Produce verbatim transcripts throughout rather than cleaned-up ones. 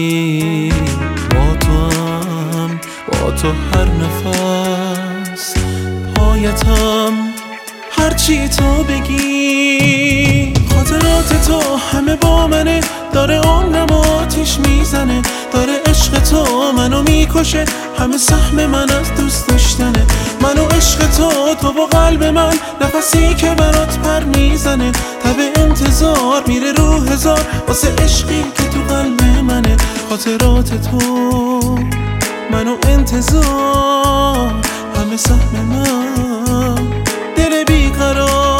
زندگی با تو هم، با تو هر نفس پایتم، هرچی تو بگی. خاطرات تو همه با منه، داره عمرم آتیش میزنه، داره عشق تو منو میکشه، همه سهم من از دوست داشتنه. منو عشق تو، تو با قلب من، نفسی که برات پر میزنه، تب انتظار میره رو هزار واسه عشقی که تو قلب منه. خاطرات تو منو انتظار، همه سهم من، دل بیقرار.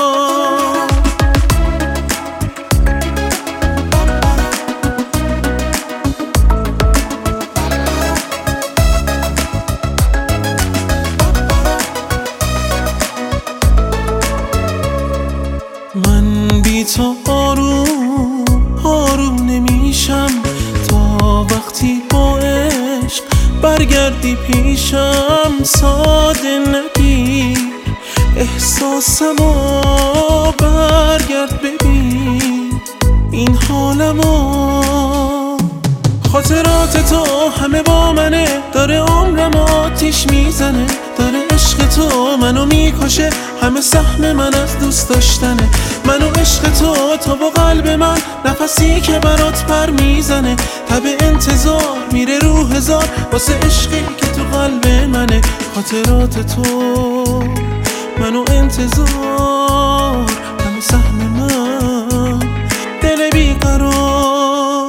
من بی تو آروم آروم نمیشم، تا وقتی با عشق برگردی پیشم. ساده نگیر احساسمو، برگرد ببین این حالمو. خاطرات تو همه با منه، داره عمرم آتیش میزنه، داره عشق تو منو میکشه، همه سهم من از دوست داشتنه. منو عشق تو، تو با قلب من، نفسی که برات پر میزنه، تب انتظار میره رو هزار واسه عشقی که تو قلب منه. خاطرات تو منو انتظار، همه سهم من، دل بیقرار.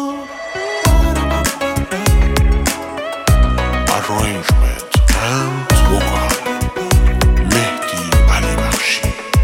Arrangement and vocal مهدی علی بخشی.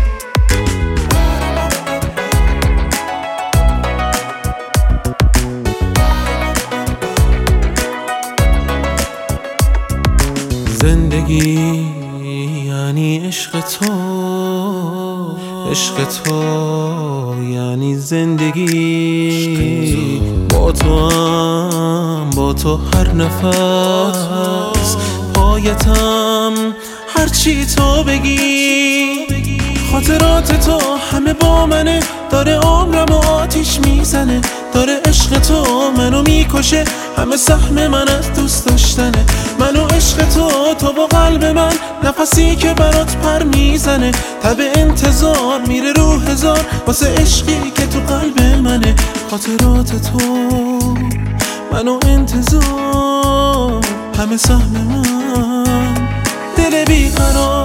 زندگی یعنی عشق تو، عشق تو یعنی زندگی. با تو هم، با تو هر نفس پایتم، هرچی تو بگی. خاطرات تو همه با منه، داره عمرم آتیش میزنه، داره عشق تو منو میکشه، همه سهم من از دوست داشتنه. منو عشق تو، تو با قلب من، نفسی که برات پر میزنه، تب انتظار میره رو هزار واسه عشقی که تو قلب منه. خاطرات تو منو انتظار، همه سهم من، دل بیقرار.